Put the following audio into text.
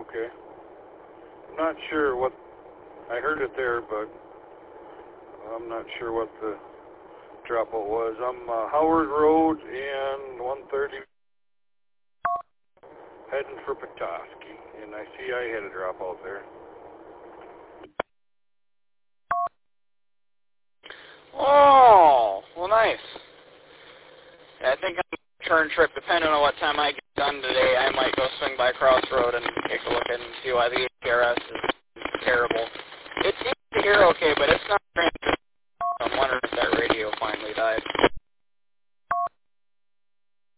Okay. I'm not sure what, I heard it there, but I'm not sure what the dropout was. I'm Howard Road and 130 heading for Petoskey, and I see I had a dropout there. Oh, well, nice. Yeah, I think on a return trip, depending on what time I get done today, I might go swing by Crossroad and take a look and see why the ATRS is